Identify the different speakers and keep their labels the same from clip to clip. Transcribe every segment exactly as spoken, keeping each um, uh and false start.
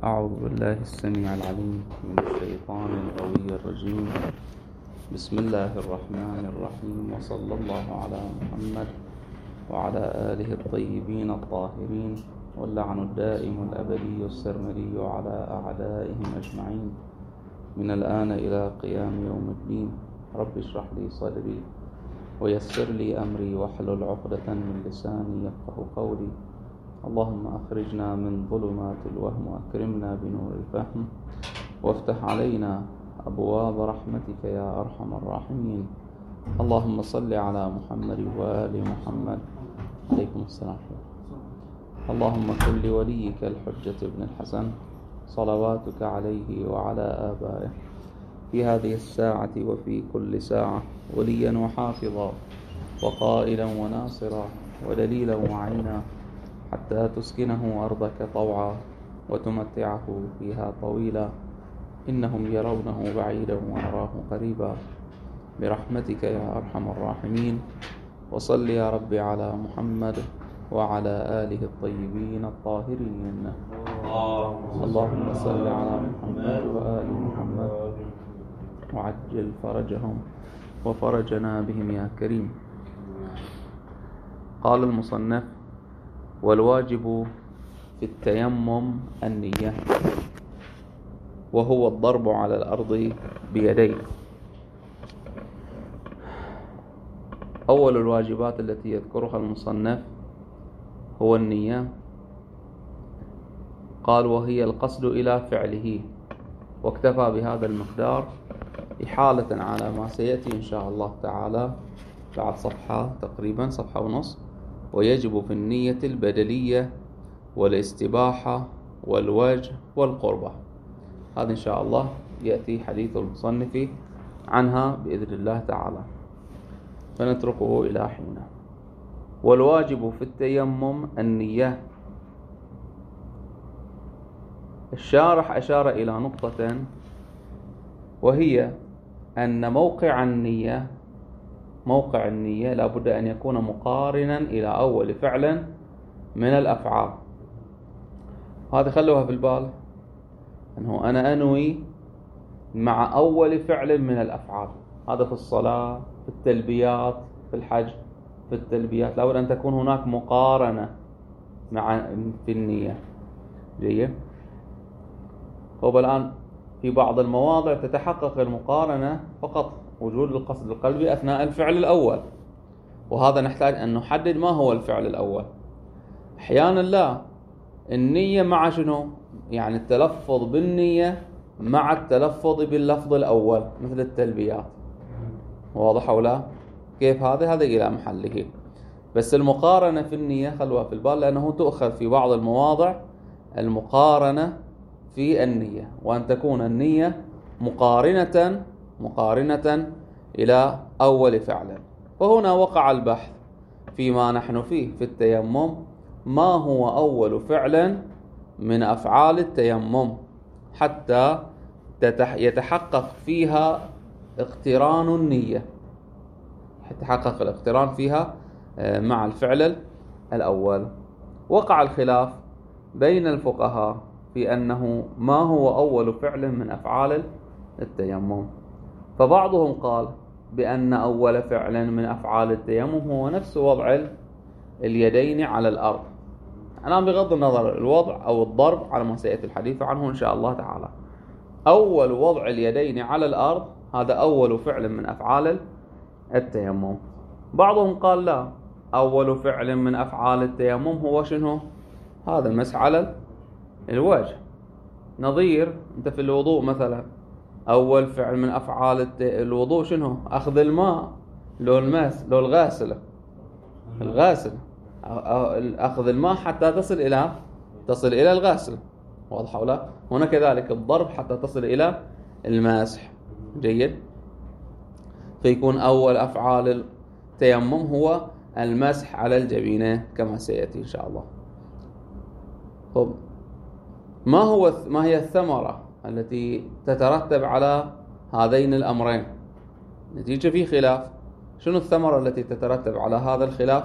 Speaker 1: أعوذ بالله السميع العليم من الشيطان الغوي الرجيم. بسم الله الرحمن الرحيم، وصلى الله على محمد وعلى آله الطيبين الطاهرين، واللعن الدائم الأبدي السرمدي على أعدائهم أجمعين من الآن إلى قيام يوم الدين. رب اشرح لي صدري ويسر لي أمري واحلل عقدة من لساني يفقه قولي. اللهم أخرجنا من ظلمات الوهم وأكرمنا بنور الفهم، وافتح علينا أبواب رحمتك يا أرحم الراحمين. اللهم صل على محمد وآل محمد. عليكم السلام. اللهم كن لوليك الحجة ابن الحسن صلواتك عليه وعلى آبائه في هذه الساعة وفي كل ساعة وليا وحافظا وقائلا وناصرا ودليلا وعينا، حتى تسكنه أرضك طوعا وتمتعه فيها طويلا، إنهم يرونه بعيدا ونراه قريبا، برحمتك يا أرحم الراحمين. وصل يا رب على محمد وعلى آله الطيبين الطاهرين. اللهم صل على محمد وآل محمد وعجل فرجهم وفرجنا بهم يا كريم. قال المصنف: والواجب في التيمم النية، وهو الضرب على الأرض بيديه. أول الواجبات التي يذكرها المصنف هو النية. قال: وهي القصد إلى فعله، واكتفى بهذا المقدار إحالة على ما سيأتي إن شاء الله تعالى بعد صفحة تقريبا صفحة ونص. ويجب في النية البدلية والاستباحة والوجه والقربة. هذا إن شاء الله يأتي حديث المصنف عنها بإذن الله تعالى، فنتركه إلى حين. والواجب في التيمم النية. الشارح أشار إلى نقطة، وهي أن موقع النية موقع النية لابد أن يكون مقارنا إلى أول فعل من الأفعال. هذا خلوها في البال، أنه أنا أنوي مع أول فعل من الأفعال. هذا في الصلاة، في التلبيات، في الحج. في التلبيات لابد أن تكون هناك مقارنة مع في النية. جيد. طب الآن في بعض المواضع تتحقق المقارنة فقط وجود القصد القلبي أثناء الفعل الأول، وهذا نحتاج أن نحدد ما هو الفعل الأول. أحيانا لا، النية مع شنو؟ يعني التلفظ بالنية مع التلفظ باللفظ الأول مثل التلبيات. واضح أو لا؟ كيف هذا؟ هذا إلى محله. بس المقارنة في النية خلوها في البال، لأنه تؤخذ في بعض المواضع المقارنة في النية، وأن تكون النية مقارنة مقارنة إلى أول فعل. فهنا وقع البحث فيما نحن فيه في التيمم، ما هو أول فعل من أفعال التيمم حتى يتحقق فيها اقتران النية، يتحقق الاقتران فيها مع الفعل الأول. وقع الخلاف بين الفقهاء في أنه ما هو أول فعل من أفعال التيمم. فبعضهم قال بأن أول فعل من أفعال التيمم هو نفس وضع اليدين على الأرض. أنا بغض النظر الوضع أو الضرب على ما سيأتي الحديث عنه إن شاء الله تعالى، أول وضع اليدين على الأرض هذا أول فعل من أفعال التيمم. بعضهم قال لا، أول فعل من أفعال التيمم هو شنو؟ هذا المسح على الوجه. نظير أنت في الوضوء مثلا، أول فعل من أفعال الوضوء شنو؟ أخذ الماء، لو الماس لو الغاسلة الغاسل أخذ الماء حتى تصل إلى تصل إلى الغاسل. واضح ولا؟ هنا كذلك الضرب حتى تصل إلى المسح. جيد. فيكون أول أفعال التيمم هو المسح على الجبينة كما سيأتي إن شاء الله. طب ما هو ما هي الثمرة التي تترتب على هذين الأمرين؟ نتيجة في خلاف. شنو الثمرة التي تترتب على هذا الخلاف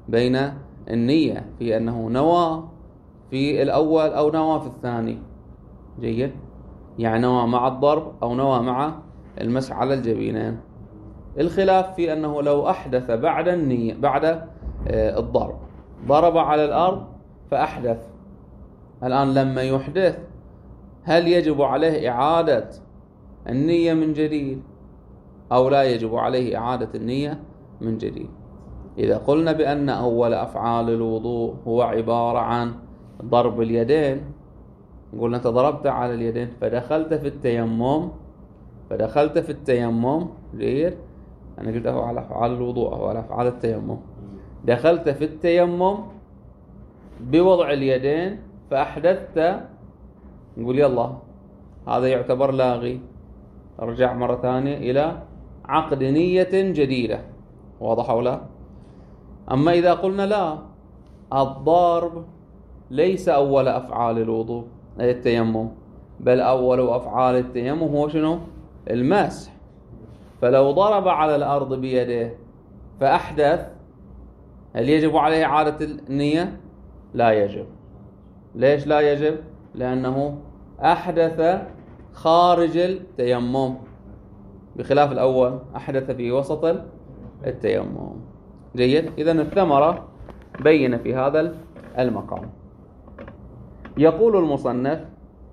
Speaker 1: بين النية في أنه نوى في الأول أو نوى في الثاني؟ جيد، يعني نوى مع الضرب أو نوى مع المسح على الجبينين. الخلاف في أنه لو أحدث بعد النية بعد الضرب، ضرب على الأرض فأحدث، الآن لما يحدث هل يجب عليه إعادة النية من جديد أو لا يجب عليه إعادة النية من جديد؟ إذا قلنا بأن أول أفعال الوضوء هو عبارة عن ضرب اليدين، قلنا أنت ضربت على اليدين فدخلت في التيمم فدخلت في التيمم جيد، أنا قلت أهو على أفعال الوضوء أو على أفعال التيمم، دخلت في التيمم بوضع اليدين فأحدثت، نقول يلا هذا يعتبر لاغي، ارجع مرة ثانية إلى عقد نية جديدة. واضح أو لا؟ أما إذا قلنا لا، الضرب ليس أول أفعال الوضوء أي التيمم، بل أول أفعال التيمم هو شنو؟ المسح. فلو ضرب على الأرض بيده فأحدث، هل يجب عليه إعادة النية؟ لا يجب. ليش لا يجب؟ لأنه أحدث خارج التيمم، بخلاف الأول أحدث في وسط التيمم. جيد، إذن الثمرة بين في هذا المقام. يقول المصنف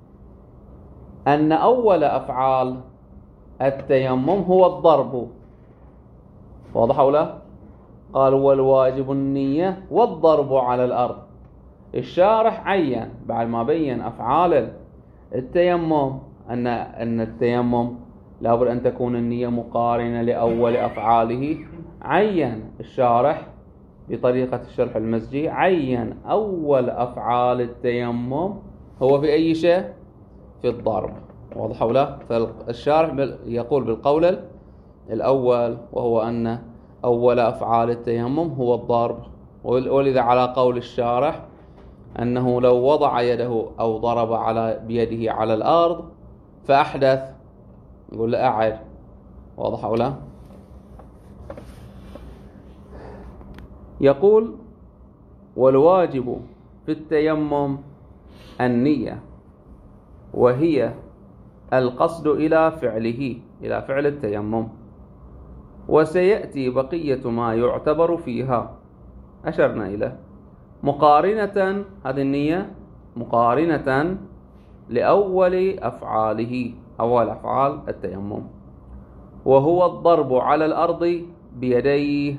Speaker 1: أن أول أفعال التيمم هو الضرب. واضح أو لا؟ قال والواجب النية والضرب على الأرض. الشارح عين بعد ما بين أفعال التيمم أن أن التيمم لابد أن تكون النية مقارنة لأول أفعاله، عين الشارح بطريقة الشرح المزجي، عين أول أفعال التيمم هو في أي شيء؟ في الضرب. واضح أو لا؟ فالشارح يقول بالقول الأول، وهو أن أول أفعال التيمم هو الضرب، ولذا على قول الشارح أنه لو وضع يده أو ضرب على بيده على الأرض فأحدث، يقول له أعد. واضح أو لا؟ يقول والواجب في التيمم النية، وهي القصد إلى فعله، إلى فعل التيمم، وسيأتي بقية ما يعتبر فيها أشرنا إليه مقارنة، هذه النية مقارنة لأول أفعاله، أول أفعال التيمم، وهو الضرب على الأرض بيديه.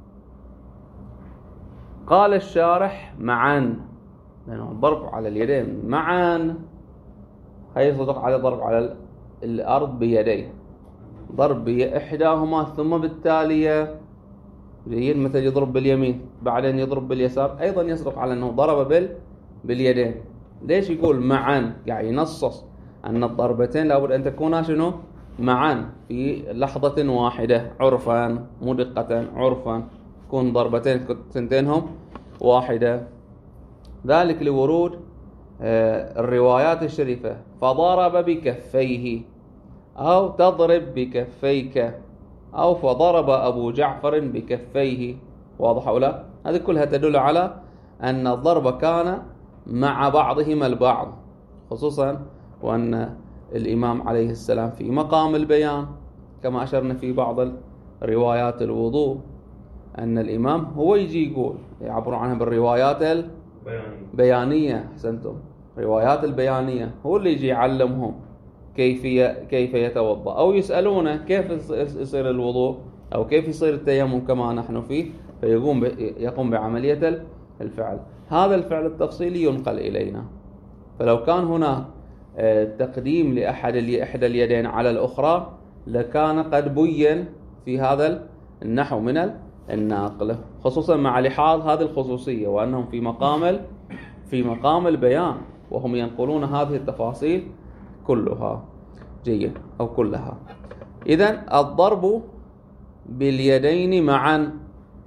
Speaker 1: قال الشارح معا، لأنه الضرب على اليدين معا هيصدق على ضرب على الأرض بيديه، ضرب إحداهما ثم بالتالية جيد، مثل يضرب باليمين بعدين يضرب باليسار، أيضا يصدق على أنه ضرب بال باليدين. ليش يقول معا؟ يعني ينصص أن الضربتين لابد أن تكونا شنو؟ معا في لحظة واحدة، عرفا مو دقة، عرفا تكون ضربتين تنتينهم واحدة. ذلك لورود الروايات الشريفة فضرب بكفيه، أو تضرب بكفيك، أو فضرب أبو جعفر بكفيه. واضح أو لا؟ هذه كلها تدل على أن الضرب كان مع بعضهما البعض، خصوصا وأن الإمام عليه السلام في مقام البيان، كما أشرنا في بعض روايات الوضوء أن الإمام هو يجي يقول، يعبرون عنها بالروايات البيانية، أحسنتم، روايات البيانية، هو اللي يجي يعلمهم كيف كيف يتوضأ، أو يسألونه كيف يصير الوضوء أو كيف يصير التيمم كما نحن فيه، فيقوم يقوم بعملية الفعل. هذا الفعل التفصيلي ينقل إلينا. فلو كان هنا تقديم لأحد إحدى اليدين على الأخرى لكان قد بين في هذا النحو من الناقل، خصوصا مع لحاظ هذه الخصوصية وأنهم في مقام في مقام البيان، وهم ينقلون هذه التفاصيل كلها جيد أو كلها. إذن الضرب باليدين معا،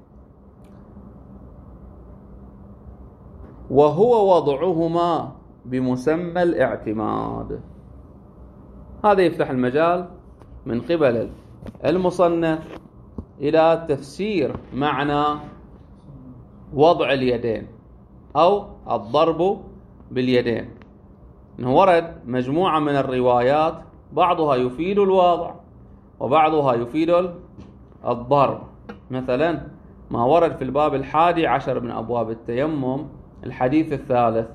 Speaker 1: وهو وضعهما بمسمى الاعتماد. هذا يفتح المجال من قبل المصنف إلى تفسير معنى وضع اليدين أو الضرب باليدين. إنه ورد مجموعة من الروايات بعضها يفيد الوضع وبعضها يفيد الضرب. مثلا ما ورد في الباب الحادي عشر من أبواب التيمم الحديث الثالث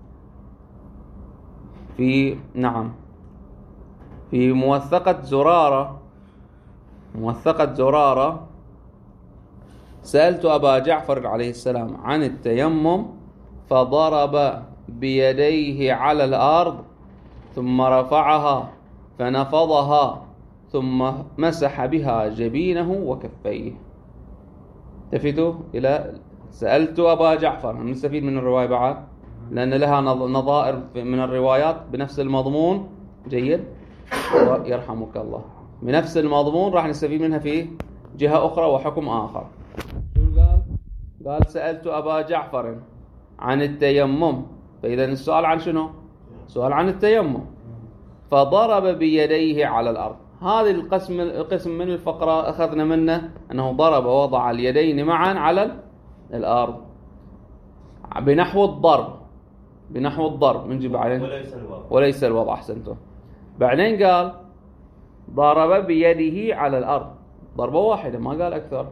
Speaker 1: في نعم في موثقة زرارة موثقة زرارة سألت أبا جعفر عليه السلام عن التيمم فضرب بيديه على الأرض ثم رفعها فنفضها ثم مسح بها جبينه وكفيه. التفتوا إلى سألت أبا جعفر، نستفيد من الرواية بعد لأن لها نظائر من الروايات بنفس المضمون. جيد، يرحمك الله. بنفس المضمون راح نستفيد منها في جهة أخرى وحكم آخر. قال قال سألت أبا جعفر عن التيمم، فإذا السؤال عن شنو؟ سؤال عن التيمم. فضرب بيديه على الأرض. هذه القسم القسم من الفقرة أخذنا منه أنه ضرب ووضع اليدين معا على الأرض بنحو الضرب بنحو الضرب من جيب عليه
Speaker 2: وليس الوضع
Speaker 1: وليس الوضع. أحسنتم. بعدين قال ضرب بيده على الأرض ضربة واحدة، ما قال أكثر.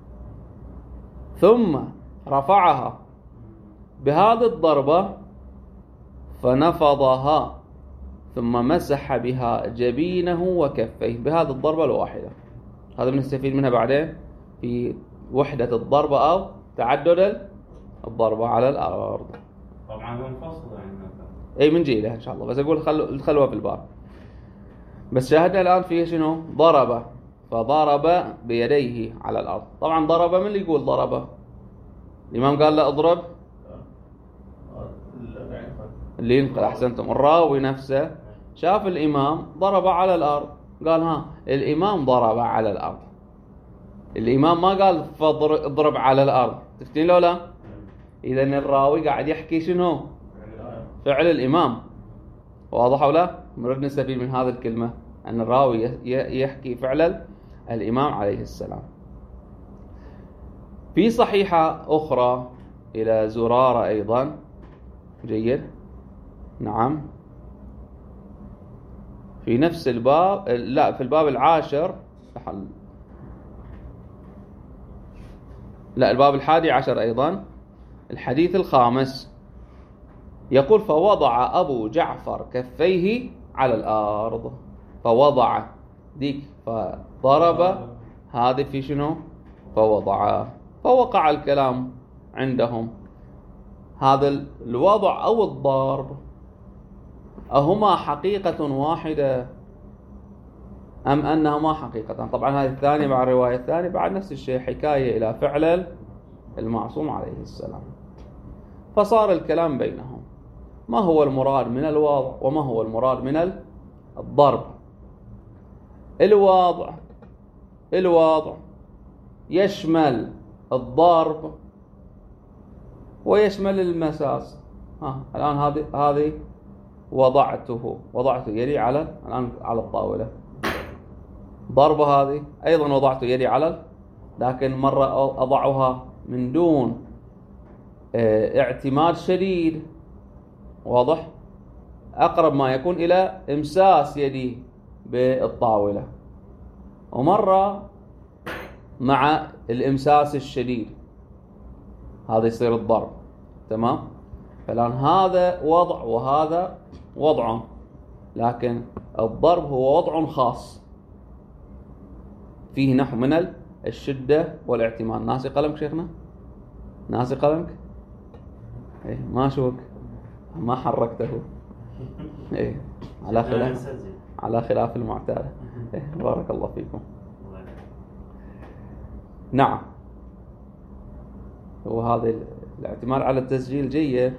Speaker 1: ثم رفعها بهذه الضربة فنفضها ثم مسح بها جبينه وكفيه بهذه الضربة الواحدة. هذا بنستفيد منها بعدين في وحدة الضربة أو تعدد الضربة على الأرض.
Speaker 2: طبعا منفصلة عنها.
Speaker 1: أي من جيلها إن شاء الله، بس أقول خلوا خلوها في الباب. بس شاهدنا الآن فيه شنو؟ ضرب، فضرب بيديه على الأرض. طبعا ضرب، من اللي يقول ضرب؟ الإمام قال له اضرب، اللي ينقل. أحسنتم. الراوي نفسه شاف الإمام ضرب على الأرض، قال ها الإمام ضرب على الأرض. الإمام ما قال فاضرب على الأرض. تفتين لو لا؟ إذن الراوي قاعد يحكي شنو؟ فعل الإمام. واضح ولا؟ نريد نستفيد من هذه الكلمة أن الراوي يحكي فعل الإمام عليه السلام. في صحيحة أخرى إلى زرارة أيضا. جيد، نعم، في نفس الباب، لا في الباب العاشر، لا الباب الحادي عشر أيضا الحديث الخامس يقول فوضع أبو جعفر كفيه على الأرض. فوضع ديك فضرب، هذه في شنو؟ فوضع. فوقع الكلام عندهم هذا الوضع أو الضرب أهما حقيقة واحدة أم أنهما حقيقة؟ طبعا هذه الثانية مع الرواية الثانية بعد نفس الشيء، حكاية إلى فعل المعصوم عليه السلام. فصار الكلام بينهم ما هو المراد من الوضع وما هو المراد من الضرب. الوضع الوضع يشمل الضرب ويشمل المساس. ها الآن هذه هذه وضعته وضعت يدي على الآن على الطاولة. ضربة هذه أيضا وضعت يدي على، لكن مرة أضعها من دون اعتماد شديد، واضح، أقرب ما يكون إلى إمساس يدي بالطاولة، ومرة مع الإمساس الشديد، هذا يصير الضرب. تمام. فالآن هذا وضع وهذا وضع، لكن الضرب هو وضع خاص فيه نحو من الشدة والاعتماد. ناسي قلمك شيخنا؟ ناسي قلمك؟ إيه ما أشوفك، ما حركته. إيه على خلاف على خلاف المعتاد. إيه بارك الله فيكم. نعم، وهذا الاعتماد على التسجيل جيد،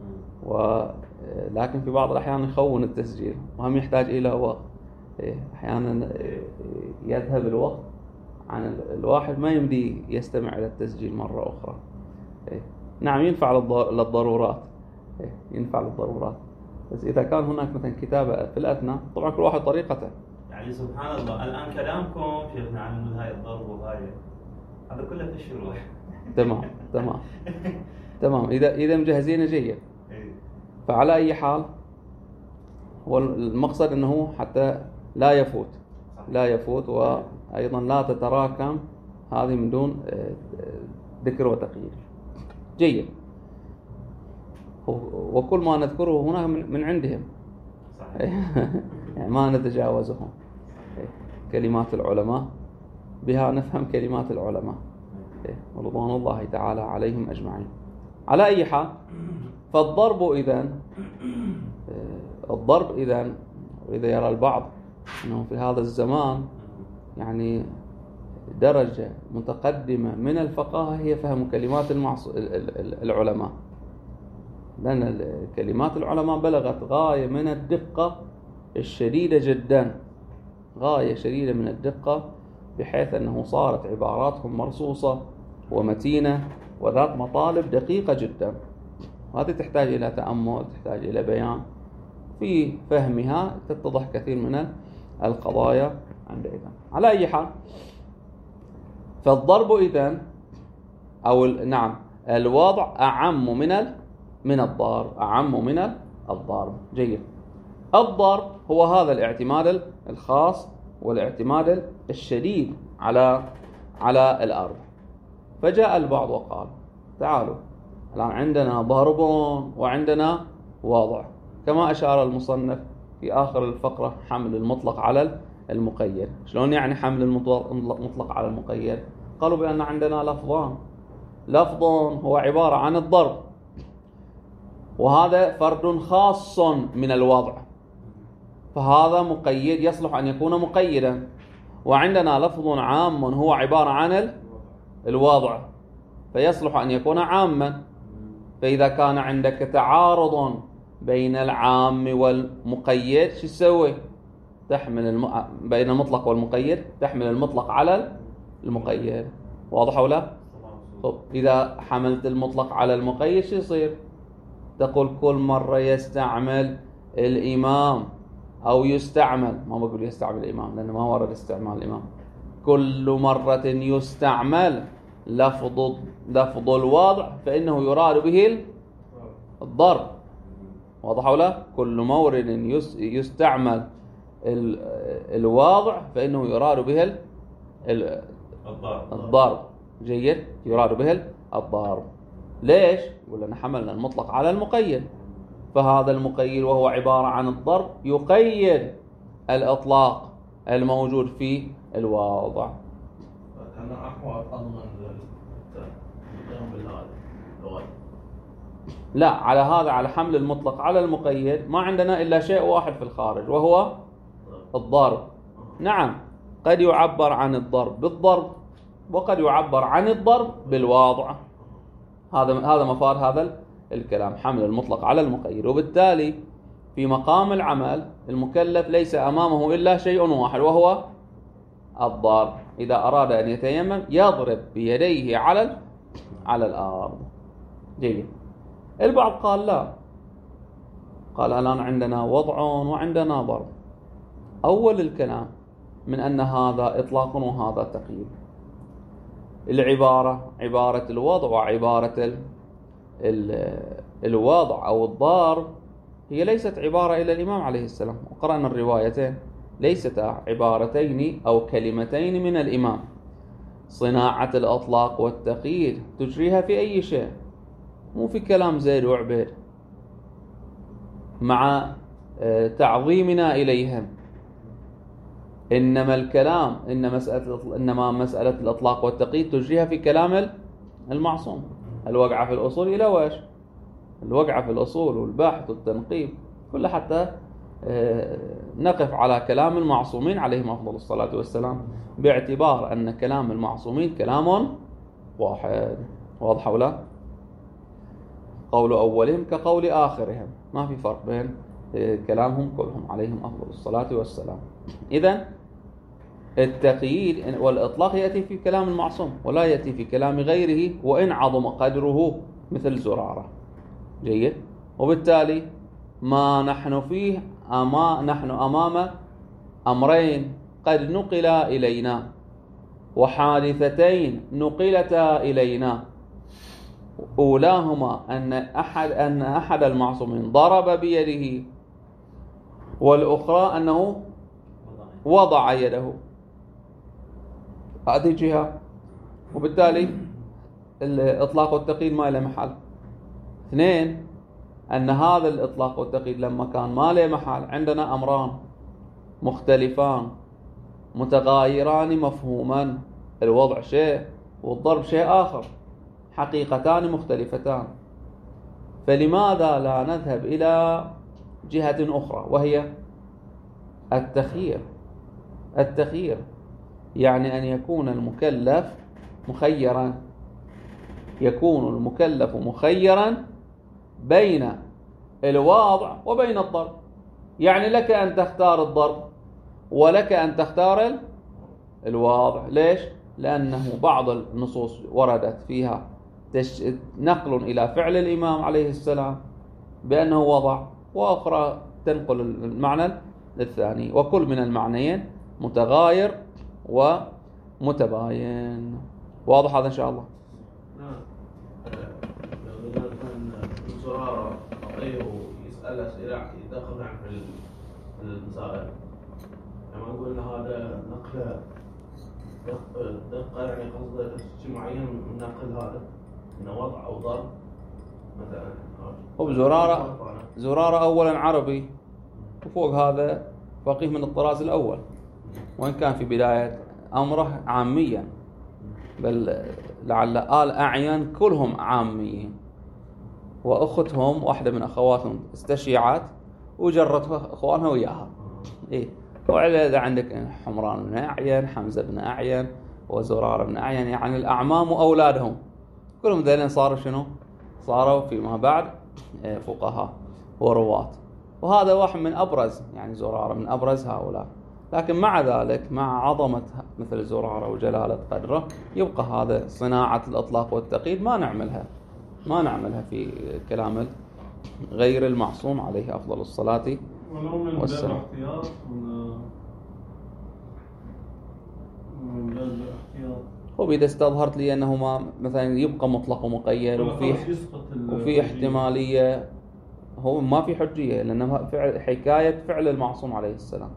Speaker 1: ولكن في بعض الأحيان يخون التسجيل وهم يحتاج إلى وقت. أحيانا يذهب الوقت عن الواحد ما يمدي يستمع إلى التسجيل مرة أخرى. نعم ينفع للضرورات، ينفع للضرورات، بس إذا كان هناك مثلا كتابة في الأثناء طبعا كل واحد طريقته.
Speaker 2: يعني سبحان الله الآن كلامكم شيخنا عن هاي الضرب وهاي هذا كله في الشروح.
Speaker 1: تمام تمام تمام. إذا إذا مجهزين جيد. فعلى أي حال هو المقصد أنه حتى لا يفوت لا يفوت وأيضا لا تتراكم هذه من دون ذكر وتقييد. جيد. وكل ما نذكره هنا من عندهم يعني ما نتجاوزهم. كلمات العلماء بها نفهم كلمات العلماء ورضوان الله تعالى عليهم أجمعين. على أي حال، فالضرب إذن الضرب إذن وإذا يرى البعض أنه في هذا الزمان يعني درجة متقدمة من الفقاهة هي فهم كلمات المعص... العلماء، لأن كلمات العلماء بلغت غاية من الدقة الشديدة جدا، غاية شديدة من الدقة، بحيث أنه صارت عباراتهم مرصوصة ومتينة وذات مطالب دقيقة جدا. هذه تحتاج إلى تأمل، تحتاج إلى بيان، في فهمها تتضح كثير من القضايا عندئذ. على أي حال، فالضرب إذن أو نعم الوضع أعم من من الضرب، أعم من الضرب. جيد. الضرب هو هذا الاعتماد الخاص والاعتماد الشديد على على الأرض. فجاء البعض وقال تعالوا الآن عندنا ضرب وعندنا وضع، كما أشار المصنف في آخر الفقرة حمل المطلق على المقيد. شلون يعني حمل المطلق على المقيد؟ قالوا بأن عندنا لفظان، لفظ هو عبارة عن الضرب وهذا فرد خاص من الوضع، فهذا مقيد يصلح أن يكون مقيدا، وعندنا لفظ عام هو عبارة عن الوضع فيصلح أن يكون عاما. فإذا كان عندك تعارض بين العام والمقيد شو تسوي؟ تحمل الم... بين المطلق والمقيد تحمل المطلق على المقيد. واضح ولا؟ طب إذا حملت المطلق على المقيد شو يصير؟ تقول كل مرة يستعمل الإمام أو يستعمل، ما بقول يستعمل الإمام لأنه ما ورد استعمال الإمام، كل مرة يستعمل لفظ لفظ الوضع فإنه يراد به الضرب. واضح ولا؟ كل مورد يستعمل الواضع فإنه يراد به الضرب. جيد. يراد به الضرب. ليش؟ يقول لنا حملنا المطلق على المقيد، فهذا المقيد وهو عبارة عن الضرب يقيد الإطلاق الموجود في الواضع.
Speaker 3: أنا أحوال أضمن
Speaker 1: لا، على هذا على حمل المطلق على المقيد ما عندنا إلا شيء واحد في الخارج وهو الضرب. نعم، قد يعبر عن الضرب بالضرب وقد يعبر عن الضرب بالواضع. هذا هذا مفاد هذا الكلام، حمل المطلق على المقيد. وبالتالي في مقام العمل المكلف ليس أمامه إلا شيء واحد وهو الضرب. إذا أراد أن يتيمم يضرب بيديه على على الأرض. جيد. البعض قال لا، قال الآن عندنا وضع وعندنا ضرب. أول الكلام من أن هذا إطلاق وهذا تقييد. العبارة عبارة الوضع وعبارة ال ال الوضع أو الضرب هي ليست عبارة إلى الإمام عليه السلام، وقرأنا الروايتين ليستا عبارتين أو كلمتين من الإمام. صناعة الأطلاق والتقييد تجريها في أي شيء، مو في كلام زيد وعبيد، مع تعظيمنا إليهم. إنما الكلام إن مسألة إنما مسألة الإطلاق والتقييد تجريها في كلام المعصوم. الوقعة في الأصول إلى وش؟ الوقعة في الأصول والبحث والتنقيب كل حتى نقف على كلام المعصومين عليهم أفضل الصلاة والسلام، باعتبار أن كلام المعصومين كلام واحد. واضح ولا؟ قول أولهم كقول آخرهم، ما في فرق بين كلامهم كلهم عليهم أفضل الصلاة والسلام. إذن التقييد والإطلاق يأتي في كلام المعصوم ولا يأتي في كلام غيره وإن عظم قدره مثل زرارة. جيد. وبالتالي ما نحن فيه أما نحن أمام أمرين قد نقلا إلينا وحادثتين نقلتا إلينا. أولاهما أن أحد أن أحد المعصومين ضرب بيده والأخرى أنه وضع يده، هذه جهة. وبالتالي الإطلاق والتقييد ما له محل. اثنين، أن هذا الإطلاق والتقييد لما كان ما له محل عندنا أمران مختلفان متغايران مفهوما، الوضع شيء والضرب شيء آخر، حقيقتان مختلفتان، فلماذا لا نذهب إلى جهة أخرى وهي التخيير؟ التخيير يعني أن يكون المكلف مخيرا، يكون المكلف مخيرا بين الواضع وبين الضرب. يعني لك أن تختار الضرب ولك أن تختار الواضع. ليش؟ لأنه بعض النصوص وردت فيها نقل إلى فعل الإمام عليه السلام بأنه وضع، وأخرى تنقل المعنى الثاني، وكل من المعنيين متغاير ومتباين. واضح هذا إن شاء الله؟
Speaker 3: نعم. لو كان زرارة أعطيه يسأل أسئلة يدخل عن في المسائل، لما نقول هذا نقل دقة، يعني قصده شيء معين من نقل هذا من وضع أو ضرب مثلا.
Speaker 1: هو زرارة زرارة أولا عربي، وفوق هذا فقيه من الطراز الأول، وإن كان في بداية أمره عاميا، بل لعل آل أعين كلهم عاميين، وأختهم واحدة من أخواتهم استشيعت وجرت أخوانها وياها. إيه، وعلى إذا عندك حمران بن أعين، حمزة بن أعين، وزرارة بن أعين، يعني الأعمام وأولادهم كلهم ذلين صاروا شنو؟ صاروا فيما بعد فقهاء ورواة. وهذا واحد من أبرز، يعني زرارة من أبرز هؤلاء. لكن مع ذلك، مع عظمة مثل زرارة وجلالة قدره، يبقى هذا صناعة الإطلاق والتقييد ما نعملها ما نعملها في كلام غير المعصوم عليه أفضل الصلاة والسلام. هو إذا استظهرت لي أنه ما مثلا يبقى مطلق ومقيد وفي وفي احتمالية، هو ما في حجية، لأنه فعل حكاية فعل المعصوم عليه السلام.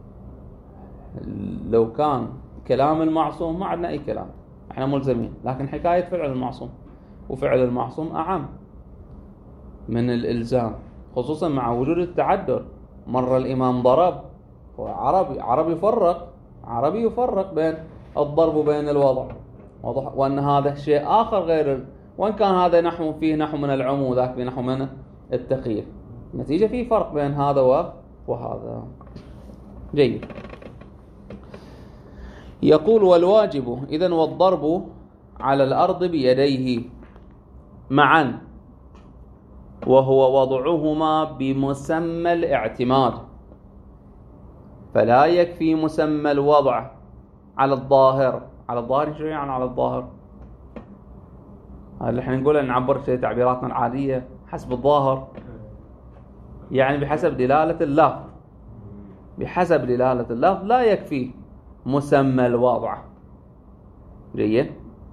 Speaker 1: لو كان كلام المعصوم ما عندنا أي كلام، احنا ملزمين، لكن حكاية فعل المعصوم، وفعل المعصوم أعم من الإلزام، خصوصا مع وجود التعدد. مرة الإمام ضرب، وعربي عربي يفرق عربي يفرق بين الضرب وبين الوضع، وأن هذا شيء آخر غير، وإن كان هذا نحو فيه نحو من العموم وذاك فيه نحو من التقييد، نتيجة فيه فرق بين هذا وهذا. جيد. يقول: والواجب إذن والضرب على الأرض بيديه معا، وهو وضعهما بمسمى الاعتماد، فلا يكفي مسمى الوضع على الظاهر. على الظاهر شو يعني على الظاهر؟ هذا اللي احنا نقول نعبر شيء تعبيراتنا العادية حسب الظاهر، يعني بحسب دلالة اللفظ. بحسب دلالة اللفظ لا يكفي مسمى الوضع. جيد.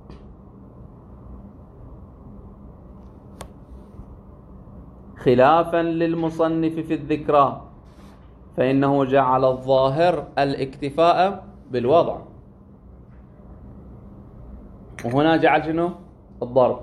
Speaker 1: خلافا للمصنف في الذكرى، فإنه جعل الظاهر الاكتفاء بالوضع، وهنا جعل شنو؟ الضرب.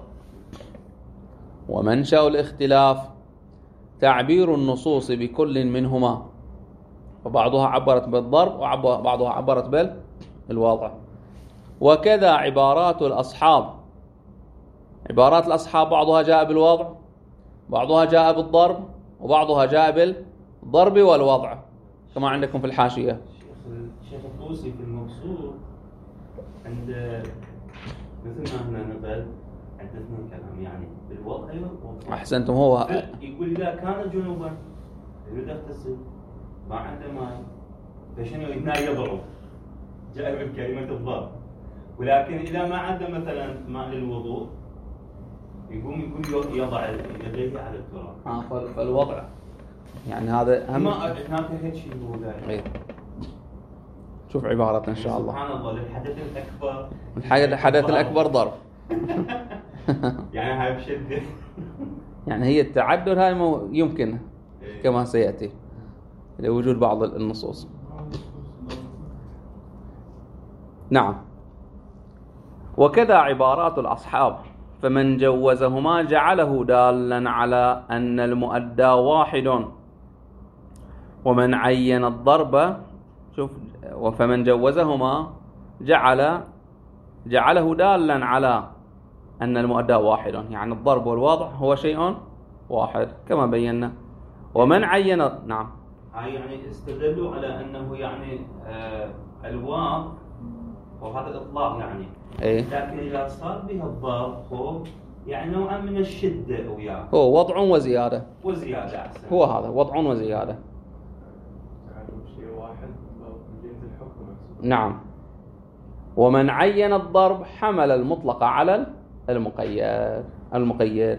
Speaker 1: ومنشأ الاختلاف تعبير النصوص بكل منهما، وبعضها عبرت بالضرب وبعضها عبرت بالوضع. وكذا عبارات الأصحاب، عبارات الأصحاب بعضها جاء بالوضع، بعضها جاء بالضرب، وبعضها جاء بالضرب والوضع، كما عندكم في الحاشية.
Speaker 2: الشيخ الطوسي في المبسوط عند مثل ما هنا نقل عندنا كلام يعني بالوضع والضرب.
Speaker 1: أحسنتم. هو
Speaker 2: يقول إذا كان جنوبا يريد يغتسل ما عنده ماء، فشنو هنا يضعه، جاء بالكلمة الضرب. ولكن إذا ما عنده مثلا ماء للوضوء يقوم يقول يضع يديه على التراب.
Speaker 1: آه فالوضع يعني هذا هم.
Speaker 2: ما هناك هيك شيء يقول
Speaker 1: غير. شوف عبارة إن شاء الله.
Speaker 2: سبحان الله. للحدث الأكبر.
Speaker 1: الحدث الأكبر ضرب.
Speaker 2: يعني هاي بشدة.
Speaker 1: يعني هي التعدد هاي يمكن كما سيأتي. لوجود بعض النصوص. نعم. وكذا عبارات الأصحاب، فمن جوزهما جعله دالا على أن المؤدى واحد، ومن عين الضرب، شوف، فمن جوزهما جعل جعله دالا على أن المؤدى واحد، يعني الضرب والوضع هو شيء واحد كما بينا. ومن عين، نعم،
Speaker 2: هاي يعني استدلوا على أنه يعني آه الواو وهذا إطلاق يعني
Speaker 1: إيه؟
Speaker 2: لكن إذا صار بها الضرب هو يعني نوعا من الشدة وياه،
Speaker 1: هو وضع وزيادة،
Speaker 2: وزيادة أحسن،
Speaker 1: هو هذا وضع وزيادة.
Speaker 3: شيء واحد من جهة الحكم.
Speaker 1: نعم. ومن عين الضرب حمل المطلق على المقيد المقيد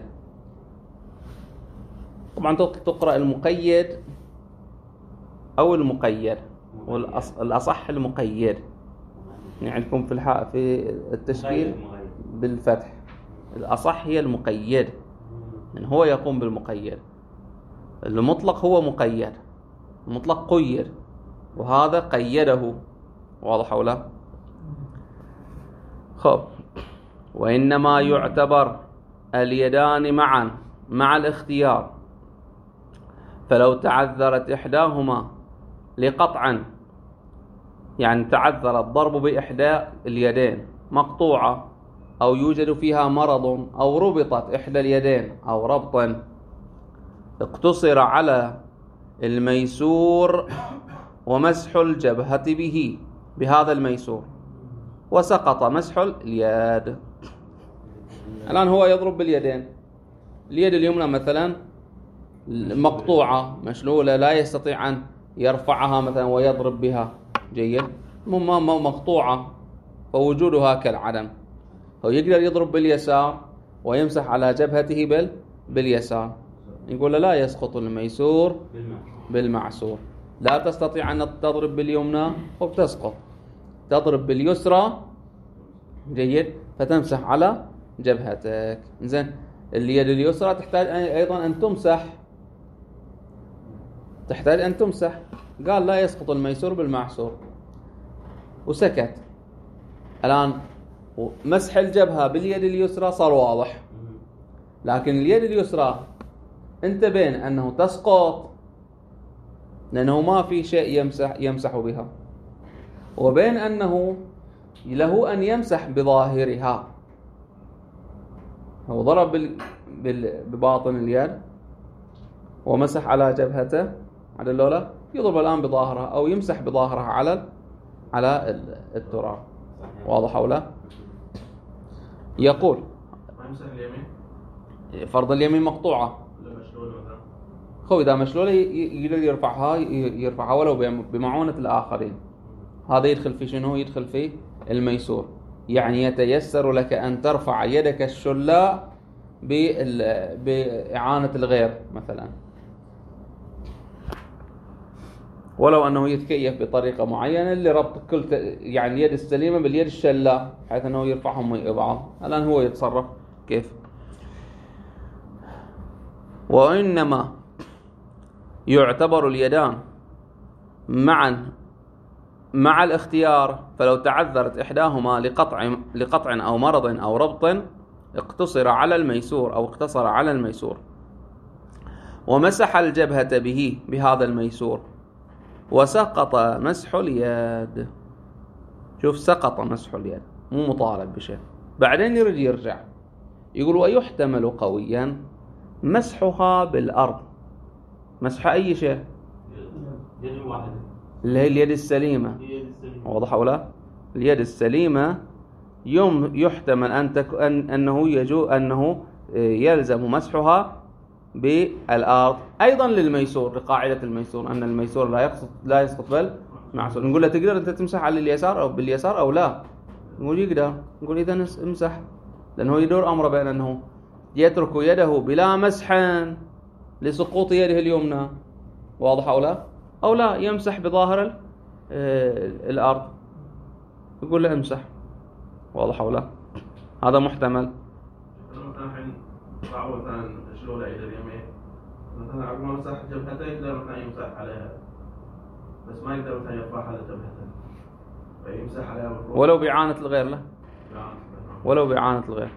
Speaker 1: طبعا تقرأ المقيد أو المقيد، والأصح المقيد، يعني عندكم في الحق في التشكيل بالفتح، الأصح هي المقيد، يعني هو يقوم بالمقيد. المطلق هو مقيد، المطلق قيد، وهذا قيده، واضح أو لا؟ خب. وإنما يعتبر اليدان معا مع الاختيار، فلو تعذرت إحداهما لقطع، يعني تعذر الضرب بإحدى اليدين مقطوعة، أو يوجد فيها مرض، أو ربطت إحدى اليدين أو ربطا، اقتصر على الميسور ومسح الجبهة به بهذا الميسور، وسقط مسح اليد. الآن هو يضرب باليدين، اليد اليمنى مثلا مقطوعة مشلولة، لا يستطيع أن يرفعها مثلا ويضرب بها، جيد، مقطوعة فوجودها كالعدم، هو يقدر يضرب باليسار ويمسح على جبهته بال باليسار، يقول لا يسقط الميسور بالمعسور. لا تستطيع أن تضرب باليمنى وبتسقط، تضرب باليسرى، جيد، فتمسح على جبهتك. زين، اليد اليسرى تحتاج أيضا أن تمسح، تحتاج أن تمسح، قال لا يسقط الميسور بالمعسور وسكت. الآن مسح الجبهة باليد اليسرى صار واضح، لكن اليد اليسرى انت بين أنه تسقط لأنه ما في شيء يمسح يمسح بها، وبين أنه له أن يمسح بظاهرها. هو ضرب بال... بال... بباطن اليد ومسح على جبهته، على اللولة، يضرب الآن بظاهرها أو يمسح بظاهرها على على التراب، واضح أو لا؟ يقول
Speaker 3: ما يمسح اليمين،
Speaker 1: فرض اليمين مقطوعة، خو إذا مشلولة يقدر يرفعها يرفعها ولو بمعونة الآخرين، هذا يدخل في شنو؟ يدخل في الميسور، يعني يتيسر لك أن ترفع يدك الشلاء بإعانة الغير مثلا، ولو أنه يتكيف بطريقة معينة لربط كل يعني اليد السليمة باليد الشلاء، حيث أنه يرفعهم من بعض. الآن هو يتصرف كيف. وإنما يعتبر اليدان معا مع الاختيار، فلو تعذرت إحداهما لقطع لقطع أو مرض أو ربط اقتصر على الميسور أو اقتصر على الميسور، ومسح الجبهة به بهذا الميسور، وسقط مسح اليد. شوف، سقط مسح اليد، مو مطالب بشيء. بعدين يريد يرجع يقول ويحتمل قويا مسحها بالأرض. مسح أي شيء؟
Speaker 2: يد واحدة
Speaker 1: اللي هي اليد السليمة، واضح ولا؟ اليد السليمة يوم يحتمل أن تك... أن... أنه يجو أنه يلزم مسحها بالأرض. أيضا للميسور، لقاعدة الميسور أن الميسور لا يسقط لا يسقط بالمعسور. نقول له تقدر أنت تمسح على اليسار أو باليسار أو لا؟ نقول يقدر. نقول إذا امسح، لأنه يدور أمره بين أنه يترك يده بلا مسح لسقوط يده اليمنى، واضح أو لا؟ أو لا يمسح بظاهر الأرض، يقول له امسح، واضح أو لا؟ هذا محتمل.
Speaker 3: مثلا الحين مثلا شلون ايد اليمين، مثلا عقب ما مسح جبهته يقدر مثلا يمسح عليها ما يقدر مثلا يرفعها لجبهته فيمسح عليها بالروح.
Speaker 1: ولو بإعانة الغير له،
Speaker 3: نعم.
Speaker 1: ولو بإعانة الغير.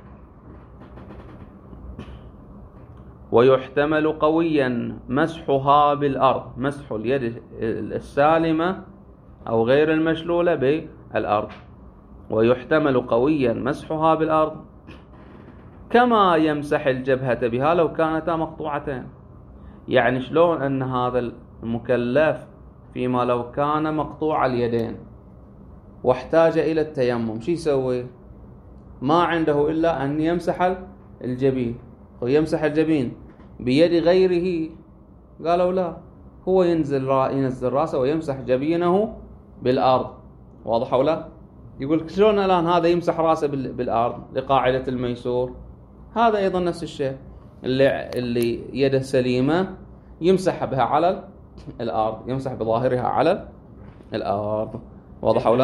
Speaker 1: ويحتمل قويا مسحها بالأرض، مسح اليد السالمة أو غير المشلولة بالأرض. ويحتمل قويا مسحها بالأرض كما يمسح الجبهة بها لو كانتا مقطوعتين. يعني شلون أن هذا المكلف فيما لو كان مقطوع اليدين واحتاج إلى التيمم شو يسوي؟ ما عنده إلا أن يمسح الجبين ويمسح الجبين بيد غيره. قالوا لا، هو ينزل ينزل راسه ويمسح جبينه بالأرض. واضح أو لا؟ يقول شلون الآن هذا يمسح راسه بالأرض لقاعدة الميسور؟ هذا أيضا نفس الشيء، اللي اللي يده سليمة يمسح بها على الأرض، يمسح بظاهرها على الأرض. واضح أو لا؟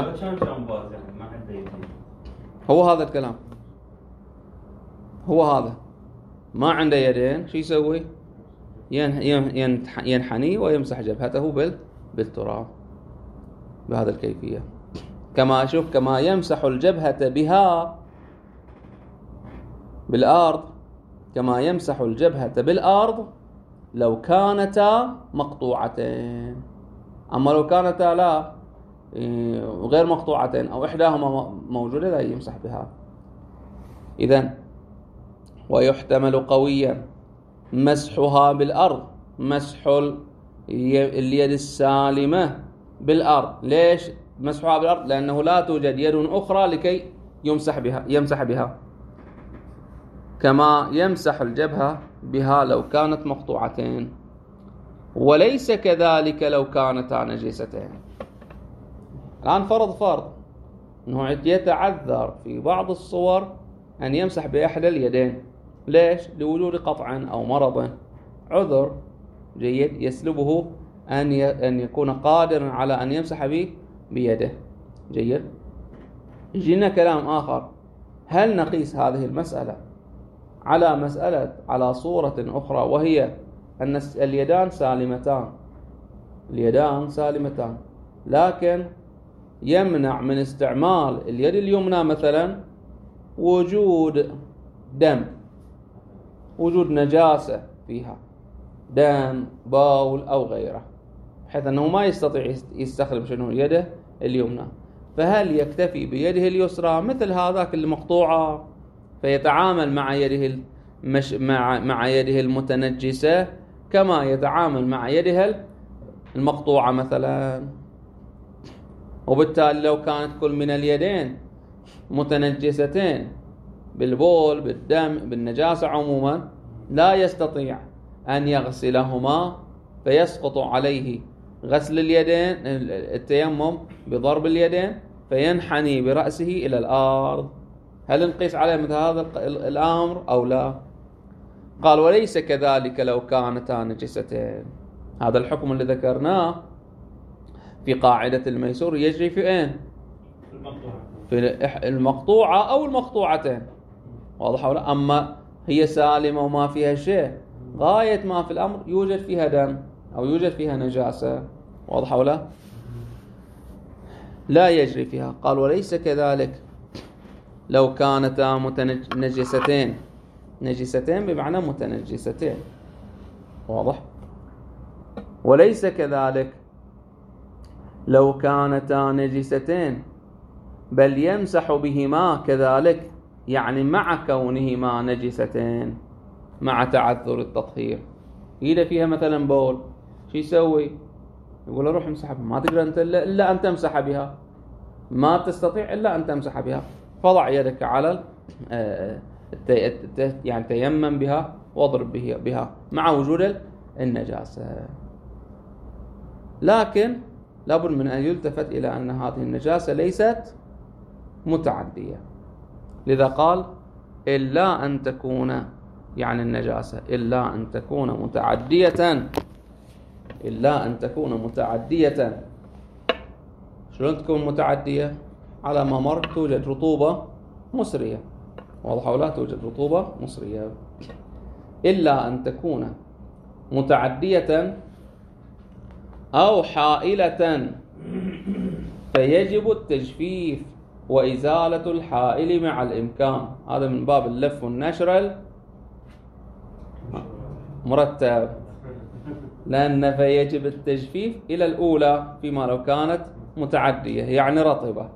Speaker 1: هو هذا الكلام، هو هذا ما عنده يدين شو يسوي؟ ينحني ويمسح جبهته بالتراب بهذا الكيفية. كما أشوف كما يمسح الجبهة بها بالأرض كما يمسح الجبهة بالأرض لو كانتا مقطوعتين. أما لو كانتا لا غير مقطوعتين أو إحداهما موجودة لا يمسح بها. إذن ويحتمل قويا مسحها بالأرض، مسح اليد السالمة بالأرض. ليش مسحها بالأرض؟ لأنه لا توجد يد أخرى لكي يمسح بها يمسح بها كما يمسح الجبهة بها لو كانت مقطوعتين. وليس كذلك لو كانتا نجستين. الآن فرض فرض أنه يتعذر في بعض الصور أن يمسح بأحد اليدين. ليش؟ لوجود قطع أو مرض، عذر جيد يسلبه أن أن يكون قادرا على أن يمسح به بيده. جيد. يجينا كلام آخر، هل نقيس هذه المسألة على مسألة على صورة أخرى وهي أن اليدان سالمتان، اليدان سالمتان لكن يمنع من استعمال اليد اليمنى مثلا وجود دم، وجود نجاسة فيها، دم باول أو غيره، بحيث أنه ما يستطيع يستخدم شنو يده اليمنى، فهل يكتفي بيده اليسرى مثل هذاك المقطوعة فيتعامل مع يده المش مع مع يده المتنجسة كما يتعامل مع يده المقطوعة مثلا؟ وبالتالي لو كانت كل من اليدين متنجستين بالبول بالدم بالنجاسة عموما لا يستطيع أن يغسلهما فيسقط عليه غسل اليدين التيمم بضرب اليدين فينحني برأسه إلى الأرض. هل نقيس عليه مثل هذا الأمر أو لا؟ قال وليس كذلك لو كانتا نجستين. هذا الحكم اللي ذكرناه في قاعدة الميسور يجري في أين؟ في المقطوعة أو المقطوعتين. واضح ولا؟ أما هي سالمة وما فيها شيء، غاية ما في الأمر يوجد فيها دم أو يوجد فيها نجاسة. واضح ولا؟ لا يجري فيها. قال وليس كذلك لو كانتا متنجستين، نجستين بمعنى متنجستين. واضح؟ وليس كذلك لو كانتا نجستين بل يمسح بهما كذلك، يعني مع كونهما نجستين مع تعذر التطهير. إذا فيها مثلا بول شو يسوي؟ يقول روح امسح بها، ما تقدر أنت إلا أن تمسح بها، ما تستطيع إلا أن تمسح بها، فضع يدك على يعني تيمم بها واضرب بها مع وجود النجاسة. لكن لابد من أن يلتفت إلى أن هذه النجاسة ليست متعدية، لذا قال إلا أن تكون، يعني النجاسة إلا أن تكون متعدية، إلا أن تكون متعدية. شلون تكون متعدية؟ على ما مر توجد رطوبة مسرية. واضح ولا؟ توجد رطوبة مسرية. إلا أن تكون متعدية أو حائلة فيجب التجفيف وإزالة الحائل مع الإمكان. هذا من باب اللف والنشر مرتب، لأن فيجب التجفيف إلى الأولى فيما لو كانت متعدية يعني رطبة.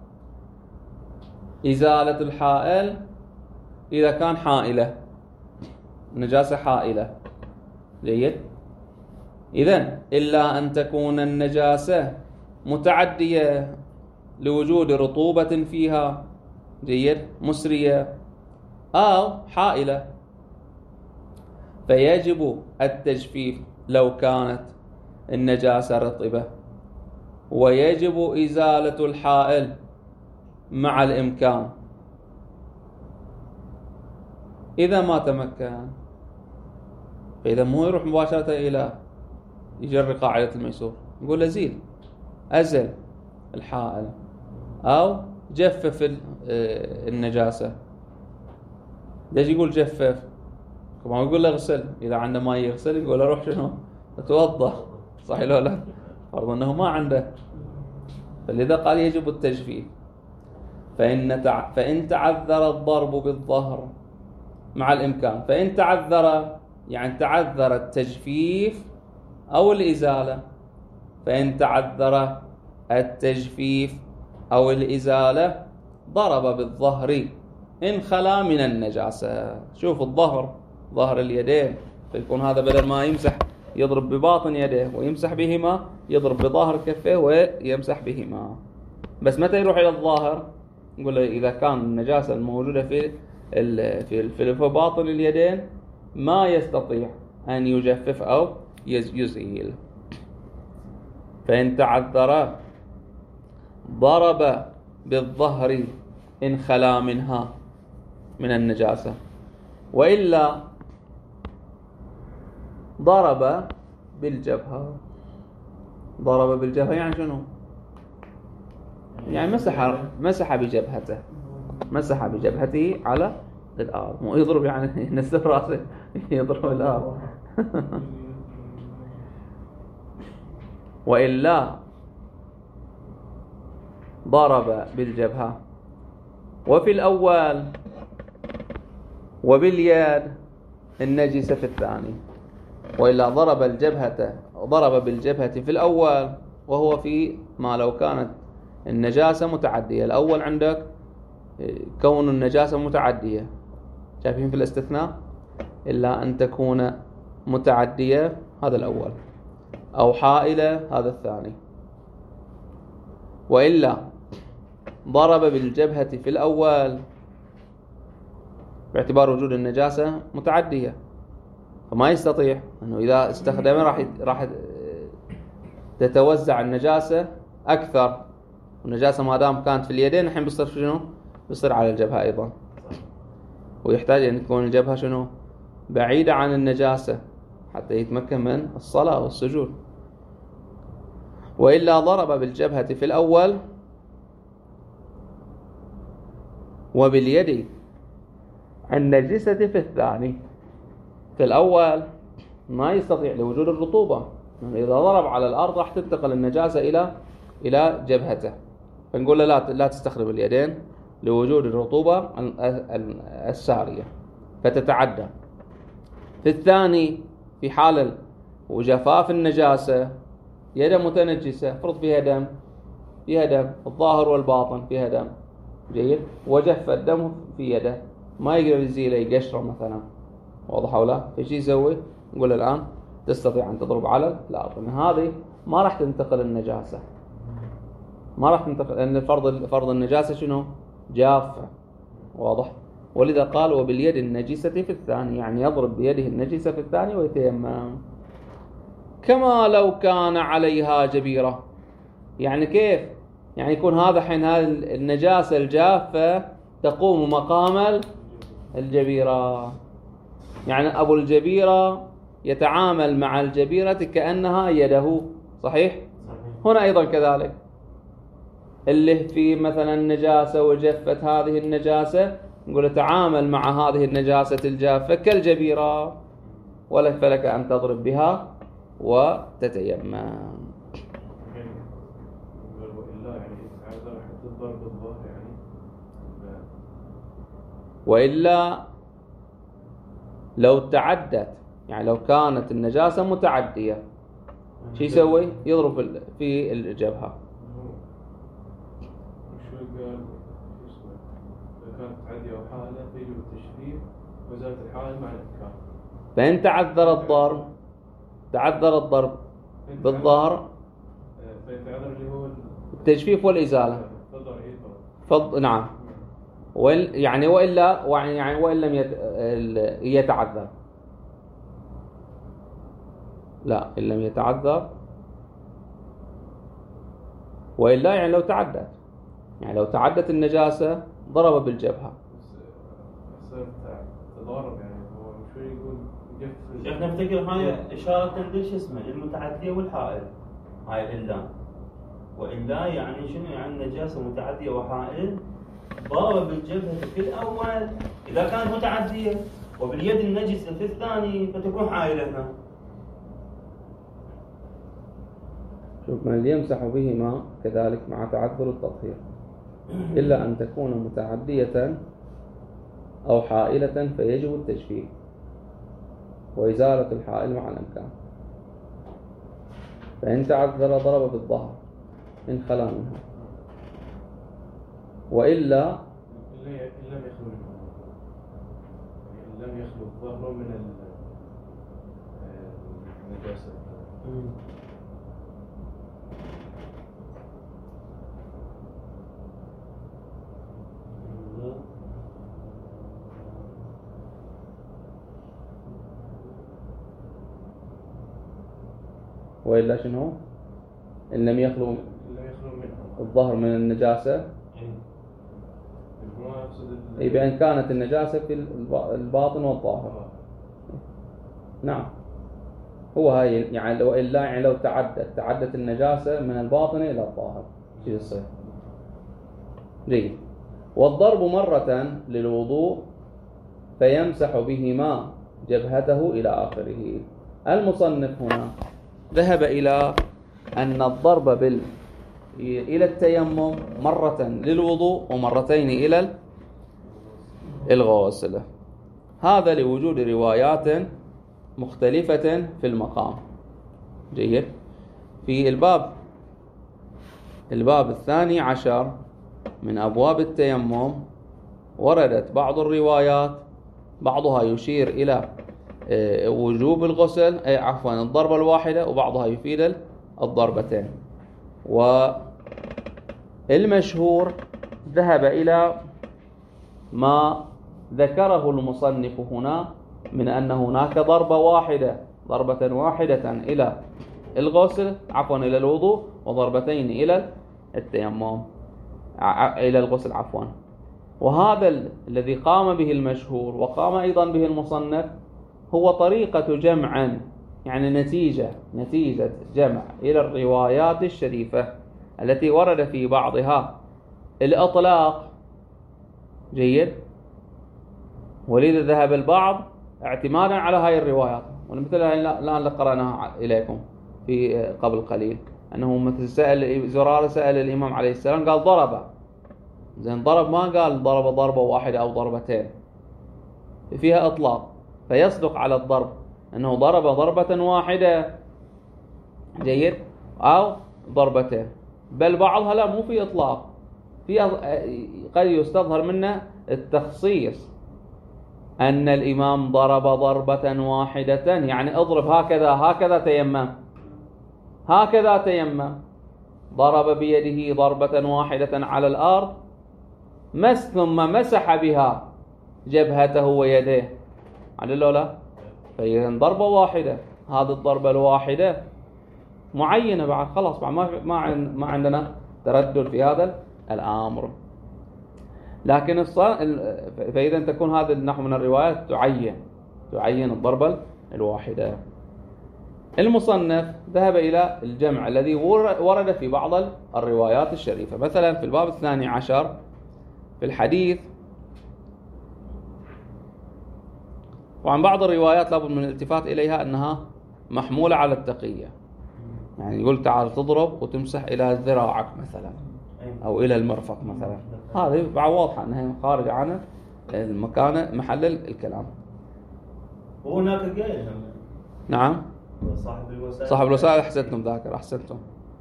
Speaker 1: إزالة الحائل إذا كان حائلة، نجاسة حائلة. جيد. إذن إلا أن تكون النجاسة متعدية لوجود رطوبة فيها، جيد، مسرية، أو حائلة، فيجب التجفيف لو كانت النجاسة رطبة، ويجب إزالة الحائل مع الإمكان. إذا ما تمكن فإذا مو يروح مباشرة إلى يجري قاعدة الميسور، يقول زيل، أزل الحائل أو جفف النجاسة. ليش يقول جفف؟ كما يقول له اغسل، إذا عنده ما يغسل يقول له روح شنو؟ اتوضأ، صحيح لو لا؟ فرض أنه ما عنده، فلذا قال يجب التجفيف. فإن تع... فإن تعذر الضرب بالظهر مع الإمكان، فإن تعذر يعني تعذر التجفيف أو الإزالة، فإن تعذر التجفيف أو الإزالة ضرب بالظهر إن خلا من النجاسة. شوف الظهر، ظهر اليدين، فيكون هذا بدل ما يمسح يضرب بباطن يديه ويمسح بهما، يضرب بظاهر كفه ويمسح بهما. بس متى يروح إلى الظاهر؟ نقول له إذا كان النجاسة الموجودة في في في باطن اليدين ما يستطيع أن يجفف أو يزيل. فإن تعذر ضرب بالظهر إن خلا منها من النجاسة، وإلا ضرب بالجبهة. ضرب بالجبهة يعني شنو؟ يعني مسح مسح بجبهته، مسح بجبهته على الأرض. مو يضرب يعني ينزل راسه يضرب الأرض. وإلا ضرب بالجبهة. وفي الأول وباليد النجسة في الثاني. وإلا ضرب الجبهة ضرب بالجبهة في الأول وهو في ما لو كانت النجاسة متعدية. الأول عندك كون النجاسة متعدية، شايفين في الاستثناء؟ إلا أن تكون متعدية، هذا الأول، أو حائلة، هذا الثاني. وإلا ضرب بالجبهة في الأول باعتبار وجود النجاسة متعدية، فما يستطيع أنه إذا استخدمه راح راح تتوزع النجاسة أكثر. والنجاسة ما دام كانت في اليدين الحين بيصير شنو؟ بيصير على الجبهة أيضا، ويحتاج أن تكون الجبهة شنو؟ بعيدة عن النجاسة حتى يتمكن من الصلاة والسجود. وإلا ضرب بالجبهة في الأول وباليد النجسة في الثاني. في الأول ما يستطيع لوجود الرطوبة، يعني إذا ضرب على الأرض راح تنتقل النجاسة إلى إلى جبهته، فنقول له لا لا تستخدم اليدين لوجود الرطوبة السارية فتتعدى. في الثاني في حال وجفاف النجاسة يده متنجسة، فرض فيها دم، فيها دم الظاهر والباطن، فيها دم، جيد، وجف الدم في يده ما يقدر يزيله يقشره مثلا، واضح أو لا؟ فشي يسوي؟ نقول الآن تستطيع أن تضرب على الأرض. من هذه ما راح تنتقل النجاسة، ما راح تنتقل، لأن فرض فرض النجاسة شنو؟ جافة، واضح؟ ولذا قال وباليد النجسة في الثاني، يعني يضرب بيده النجسة في الثاني ويتيمم. كما لو كان عليها جبيرة، يعني كيف؟ يعني يكون هذا حين هذه النجاسة الجافة تقوم مقام الجبيرة، يعني أبو الجبيرة يتعامل مع الجبيرة كأنها يده، صحيح؟ هنا أيضا كذلك، اللي في مثلا نجاسة وجفت هذه النجاسة نقول تعامل مع هذه النجاسة الجافة كالجبيرة، ولك فلك أن تضرب بها وتتيمم.
Speaker 3: حتى الضرب الظاهر يعني.
Speaker 1: وإلا لو تعدت، يعني لو كانت النجاسة متعدية شو يسوي؟ يضرب في الجبهة.
Speaker 3: شو قال؟ إذا كانت تعدي أو حالة فيجب التشريف وإزالة الحالة مع الإمكان.
Speaker 1: فإن تعذر الضرب تعذر الضرب بالظهر
Speaker 3: فإن تعذر اللي هو
Speaker 1: التجفيف والإزالة. فض... نعم. وإل... يعني وإلا يعني وإن لم يت... يتعذر، لا إن لم يتعذر، وإلا يعني لو تعدت، يعني لو تعدت النجاسة ضرب بالجبهة.
Speaker 3: تضارب يعني هو شو يقول يجفف.
Speaker 2: شيخ نفتكر هاي إشارة ليش اسمه المتعدية والحائل، هاي إلا وإلا يعني شنو؟ يعني نجاسة متعدية وحائل ضرب بالجبهة في الأول إذا كانت متعدية، وباليد النجسة في الثاني فتكون حائلة هنا.
Speaker 1: شوف، من يمسح بهما كذلك مع تعذر التطهير إلا أن تكون متعدية أو حائلة فيجب التجفيف وإزالة الحائل مع الإمكان. فإن تعذر ضرب بالظهر إن خلا منها، وإلا
Speaker 3: إن لم يخلو إن لم يخلو الظهر من النجاسة.
Speaker 1: وإلا شنو؟ إن لم يخلو الظهر من النجاسة، أي بأن كانت النجاسة في الباطن والظاهر. نعم، هو هاي يعني وإلا يعني لو تعدت تعدت النجاسة من الباطن إلى الظاهر شو يصير؟ جيد. والضرب مرة للوضوء فيمسح بهما جبهته إلى آخره. المصنف هنا ذهب إلى أن الضرب بال إلى التيمم مرة للوضوء ومرتين إلى الغسل، هذا لوجود روايات مختلفة في المقام. جيد. في الباب الباب الثاني عشر من أبواب التيمم وردت بعض الروايات، بعضها يشير إلى وجوب الغسل، أي عفوا الضربة الواحدة، وبعضها يفيد الضربتين. والمشهور ذهب إلى ما ذكره المصنف هنا من أن هناك ضربة واحدة ضربة واحدة إلى الغسل عفوا إلى الوضوء، وضربتين إلى التيمم إلى الغسل عفوا. وهذا الذي قام به المشهور وقام أيضا به المصنف هو طريقة جمع، يعني نتيجة نتيجة جمع إلى الروايات الشريفة التي ورد في بعضها الإطلاق. جيد. ولذا ذهب البعض اعتمادا على هاي الروايات، ومثل الآن اللي قرأناها إليكم في قبل قليل، أنه مثل سأل زرارة سأل الإمام عليه السلام قال ضرب، زين ضرب ما قال ضرب ضربة واحدة أو ضربتين، فيها إطلاق، فيصدق على الضرب أنه ضرب ضربة واحدة. جيد. أو ضربتين، بل بعضها لا مو في إطلاق، في قد يستظهر منه التخصيص، أن الإمام ضرب ضربة واحدة، يعني اضرب هكذا هكذا تيمم هكذا تيمم، ضرب بيده ضربة واحدة على الأرض مس ثم مسح بها جبهته ويديه، على لا فإذا ضربة واحدة، هذه الضربة الواحدة معينة بعد خلاص بعد ما ما ما عندنا تردد في هذا الأمر. لكن فإذا تكون هذا النحو من الروايات تعين تعين الضربة الواحدة. المصنف ذهب إلى الجمع الذي ورد في بعض الروايات الشريفة، مثلا في الباب الثاني عشر في الحديث، وعن بعض الروايات لابد من الالتفات إليها أنها محمولة على التقية، يعني يقول تعال تضرب وتمسح إلى ذراعك مثلا، أو إلى المرفق مثلا، هذه بعد واضحة أنها خارج عن المكان محل الكلام.
Speaker 2: وهناك غيرها.
Speaker 1: نعم.
Speaker 2: صاحب الوسائل.
Speaker 1: صاحب الوسائل أحسنتم ذاكر، أحسنتم.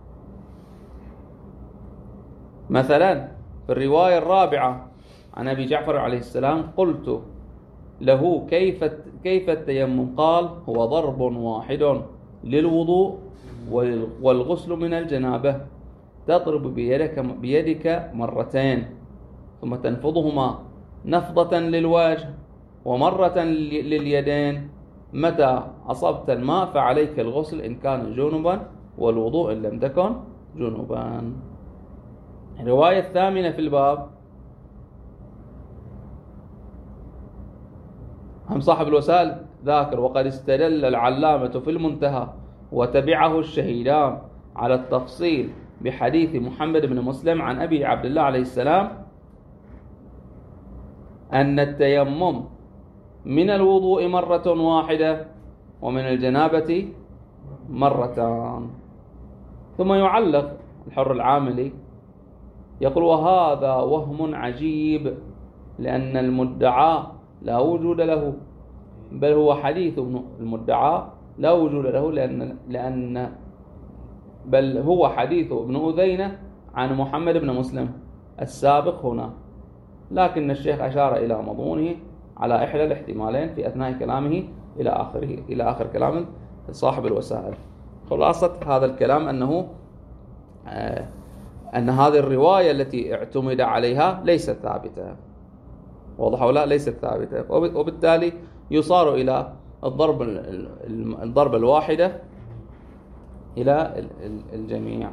Speaker 1: مثلا في الرواية الرابعة عن أبي جعفر عليه السلام: قلت له كيف كيف التيمم؟ قال: هو ضرب واحد للوضوء والغسل من الجنابة، تضرب بيدك بيدك مرتين ثم تنفضهما نفضة للوجه ومرة لليدين، متى أصبت الماء فعليك الغسل إن كان جنبا والوضوء إن لم تكن جنبا. الرواية الثامنة في الباب هم صاحب الوسائل ذاكر: وقد استدل العلامة في المنتهى وتبعه الشهيدان على التفصيل بحديث محمد بن مسلم عن أبي عبد الله عليه السلام أن التيمم من الوضوء مرة واحدة ومن الجنابة مرتان. ثم يعلق الحر العاملي يقول: وهذا وهم عجيب، لأن المدعى لا وجود له، بل هو حديث المدعى لا وجود له، لأن لأن بل هو حديث ابن أذينة عن محمد بن مسلم السابق هنا، لكن الشيخ أشار إلى مضمونه على إحدى الاحتمالين في أثناء كلامه إلى آخره إلى آخر كلام صاحب الوسائل. خلاصة هذا الكلام أنه آه أن هذه الرواية التي اعتمد عليها ليست ثابتة، واضح ولا؟ ليست ثابتة، وبالتالي يصار إلى الضرب الضرب الواحدة إلى الجميع.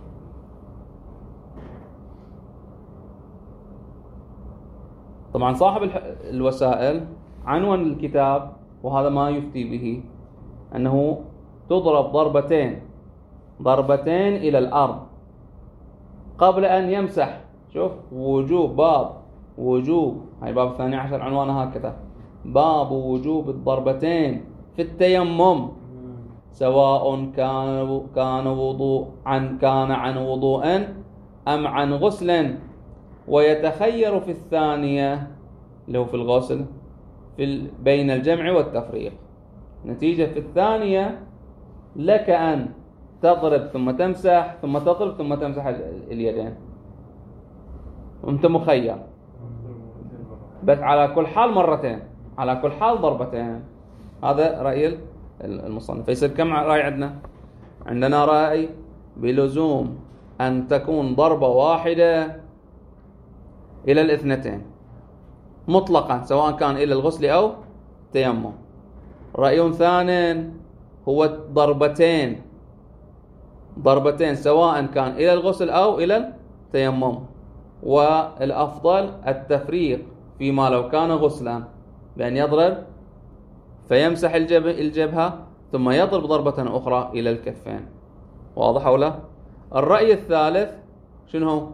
Speaker 1: طبعا صاحب الوسائل عنوان الكتاب، وهذا ما يفتي به، أنه تضرب ضربتين ضربتين إلى الأرض قبل أن يمسح. شوف وجوب باب وجوب، هاي باب الثاني عشر عنوانه هكذا: باب وجوب الضربتين في التيمم سواء كان كان وضوء عن كان عن وضوء أم عن غسل، ويتخير في الثانية اللي هو في الغسل في بين الجمع والتفريق. نتيجة في الثانية لك أن تضرب ثم تمسح ثم تضرب ثم تمسح اليدين، وانت مخير، بس على كل حال مرتين، على كل حال ضربتين. هذا رأي المصنف. فيصير كم رأي عندنا؟ عندنا رأي بلزوم أن تكون ضربة واحدة إلى الاثنتين مطلقا، سواء كان إلى الغسل أو تيمم. رأي ثاني هو ضربتين ضربتين سواء كان إلى الغسل أو إلى التيمم، والأفضل التفريق فيما لو كان غسلا، بأن يضرب فيمسح الجبهة ثم يضرب ضربة أخرى إلى الكفين. واضح أو لا؟ الرأي الثالث شنو هو؟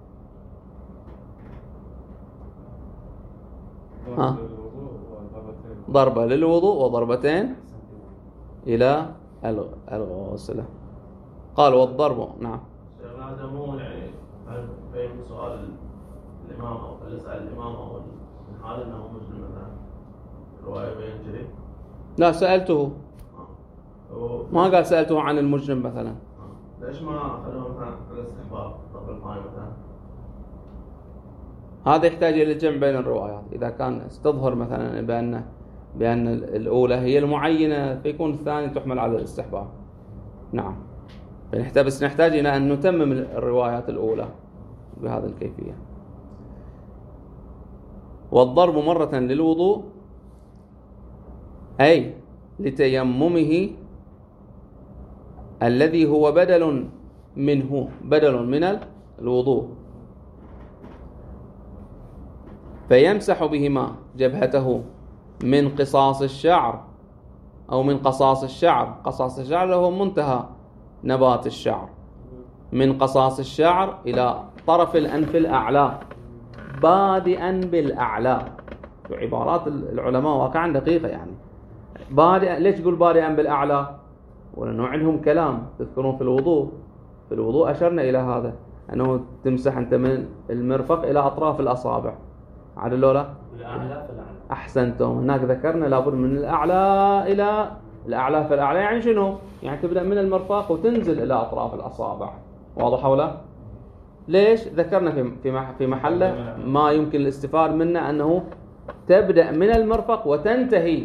Speaker 1: ها؟ ضربة للوضوء وضربتين إلى الغسل. قال والضرب. نعم.
Speaker 3: هذا مو يعني بين سؤال الإمام أو اللي سأل الإمام أو الحال أنه مسلم مثلا الرواية بين جري.
Speaker 1: لا سألته
Speaker 3: آه.
Speaker 1: ما قال سألته عن المجرم مثلا.
Speaker 3: آه. ليش ما أخذوه مثلا على الاستحباب طب الفاي مثلا؟
Speaker 1: هذا يحتاج إلى الجمع بين الروايات. إذا كان استظهر مثلا بأن بأن الأولى هي المعينة فيكون الثاني تحمل على الاستحباب. نعم. فنحتاج بس نحتاج إلى أن نتمم الروايات الأولى بهذه الكيفية. والضرب مرة للوضوء أي لتيممه الذي هو بدل منه بدل من الوضوء، فيمسح بهما جبهته من قصاص الشعر أو من قصاص الشعر. قصاص الشعر له منتهى نبات الشعر، من قصاص الشعر إلى طرف الأنف الأعلى بادئا بالأعلى. عبارات العلماء واقعا دقيقة يعني. بادئ ليش تقول بادئا بالأعلى؟ ولأنه عندهم كلام تذكرون في الوضوء في الوضوء أشرنا إلى هذا أنه تمسح أنت من المرفق إلى أطراف الأصابع، عدل لولا؟
Speaker 2: الأعلى فالأعلى.
Speaker 1: أحسنتم. هناك ذكرنا لابد من الأعلى إلى الأعلى فالأعلى، يعني شنو؟ يعني تبدأ من المرفق وتنزل إلى أطراف الأصابع، واضح ولا؟ ليش؟ ذكرنا في في في محله ما يمكن الاستفادة منه أنه تبدأ من المرفق وتنتهي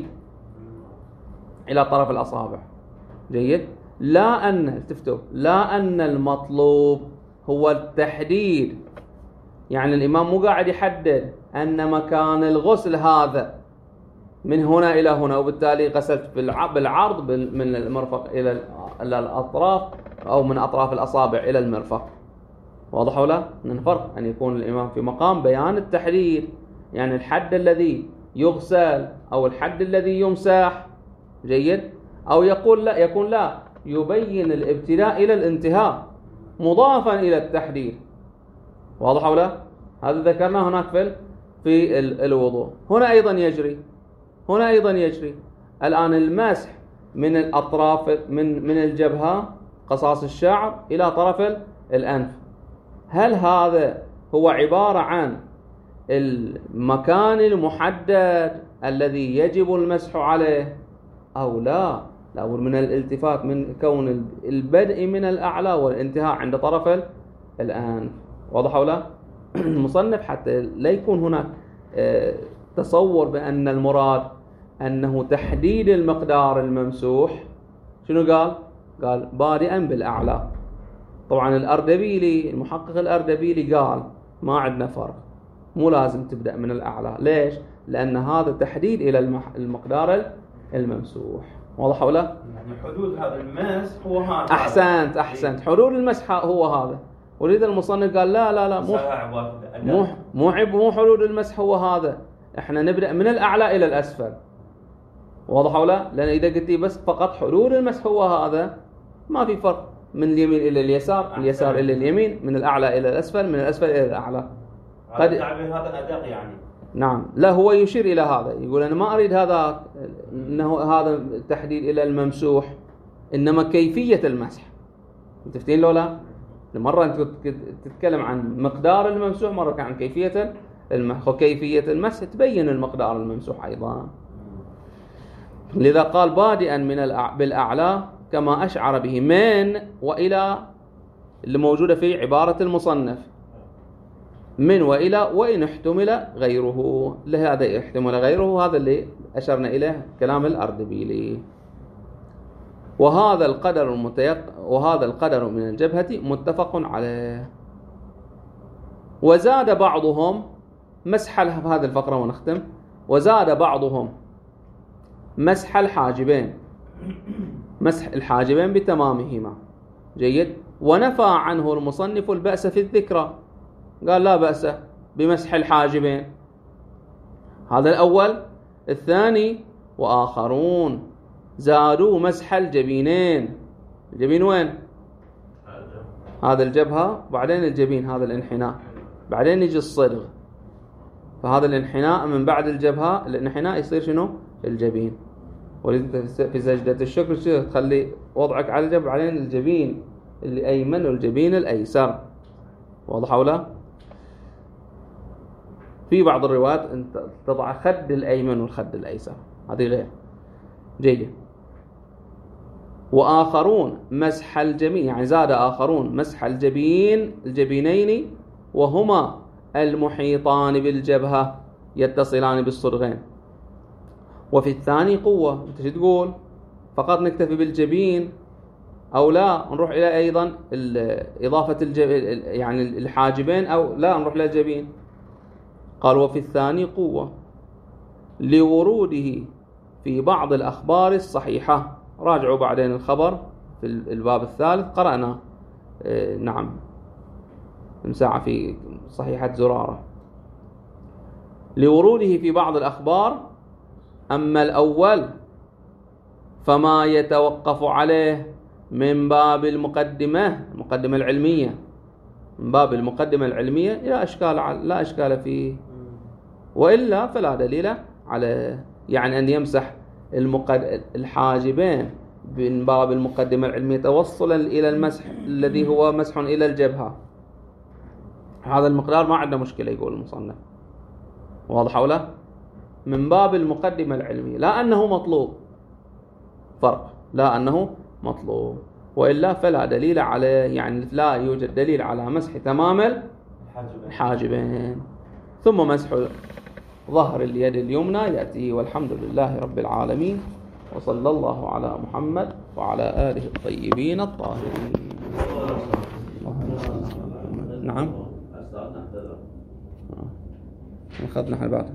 Speaker 1: إلى طرف الأصابع. جيد؟ لا أن تفتوا لا أن المطلوب هو التحديد، يعني الإمام مو قاعد يحدد أن مكان الغسل هذا من هنا إلى هنا، وبالتالي غسلت بالعرض من المرفق إلى الأطراف أو من أطراف الأصابع إلى المرفق، واضح ولا؟ من فرق أن يكون الإمام في مقام بيان التحديد، يعني الحد الذي يغسل أو الحد الذي يمسح. جيد؟ أو يقول لا يكون لا يبين الابتداء إلى الانتهاء مضافا إلى التحديد، واضح ولا؟ هذا ذكرناه هناك في في الوضوء. هنا أيضا يجري هنا أيضا يجري الآن المسح من الأطراف من من الجبهة قصاص الشعر إلى طرف الأنف. هل هذا هو عبارة عن المكان المحدد الذي يجب المسح عليه أو لا؟ لابد من الالتفات من كون البدء من الأعلى والانتهاء عند طرف الأنف، واضح ولا؟ المصنف حتى لا يكون هناك تصور بأن المراد أنه تحديد المقدار الممسوح. شنو قال؟ قال بادئا بالأعلى. طبعا الأردبيلي المحقق الأردبيلي قال ما عندنا فرق، مو لازم تبدأ من الأعلى. ليش؟ لأن هذا تحديد إلى المقدار الممسوح، واضح ولا؟
Speaker 2: يعني حدود هذا المسح هو هذا.
Speaker 1: أحسنت أحسنت حدود المسح هو هذا. ولذا المصنف قال لا لا لا مو مو مو عيب مو حدود المسح هو هذا، احنا نبدأ من الأعلى إلى الأسفل، واضح ولا؟ لأن إذا قلت بس فقط حدود المسح هو هذا ما في فرق، من اليمين إلى اليسار، من اليسار إلى اليمين، من الأعلى إلى الأسفل، من الأسفل إلى الأعلى.
Speaker 2: قد التعبير هذا أدق يعني.
Speaker 1: نعم، لا هو يشير إلى هذا، يقول أنا ما أريد هذا إنه هذا التحديد إلى الممسوح، إنما كيفية المسح. متفقين لولا؟ مرة أنت تتكلم عن مقدار الممسوح، مرة عن كيفية المسح، وكيفية المسح تبين المقدار الممسوح أيضا. لذا قال بادئا من بالأعلى كما أشعر به من وإلى، اللي موجودة في عبارة المصنف من وإلى، وإن احتمل غيره. لهذا احتمل غيره هذا اللي أشرنا إليه كلام الأردبيلي. وهذا القدر المتيق وهذا القدر من الجبهة متفق عليه. وزاد بعضهم مسح هذه الفقرة ونختم. وزاد بعضهم مسح الحاجبين مسح الحاجبين بتمامهما. جيد. ونفى عنه المصنف البأس في الذكرى، قال لا بأس بمسح الحاجبين. هذا الأول. الثاني وآخرون زادوا مسح الجبينين. الجبين وين؟ هذا الجبهة، بعدين الجبين، هذا الانحناء، بعدين يجي الصدغ، فهذا الانحناء من بعد الجبهة، الانحناء يصير شنو؟ الجبين. ولذلك في سجدة الشكر تخلي وضعك على الجبهة، بعدين الجبين اللي أيمن والجبين الأيسر، واضح ولا؟ في بعض الروايات أنت تضع خد الأيمن والخد الأيسر، هذه غير. جيد. وآخرون مسح الجبين، يعني زاد آخرون مسح الجبين الجبينين وهما المحيطان بالجبهة يتصلان بالصدغين. وفي الثاني قوة. انت شو تقول؟ فقط نكتفي بالجبين أو لا نروح إلى أيضا إضافة الجب... يعني الحاجبين، أو لا نروح إلى الجبين؟ قال وفي الثاني قوة لوروده في بعض الأخبار الصحيحة. راجعوا بعدين الخبر في الباب الثالث قرأنا اه نعم مساعة في صحيحة زرارة. لوروده في بعض الأخبار. أما الأول فما يتوقف عليه من باب المقدمة المقدمة العلمية من باب المقدمة العلمية لا أشكال لا أشكال فيه، وإلا فلا دليل على يعني أن يمسح المقد... الحاجبين من باب المقدمة العلمية توصلا إلى المسح الذي هو مسح إلى الجبهة. هذا المقدار ما عندنا مشكلة يقول المصنف. واضح أو لا؟ من باب المقدمة العلمية، لا أنه مطلوب، فرق، لا أنه مطلوب، وإلا فلا دليل على، يعني لا يوجد دليل على مسح تمام الحاجبين. ثم مسح ظهر اليد اليمنى يأتي. والحمد لله رب العالمين، وصلى الله على محمد وعلى آله الطيبين الطاهرين. نعم، أخذنا حل بعد.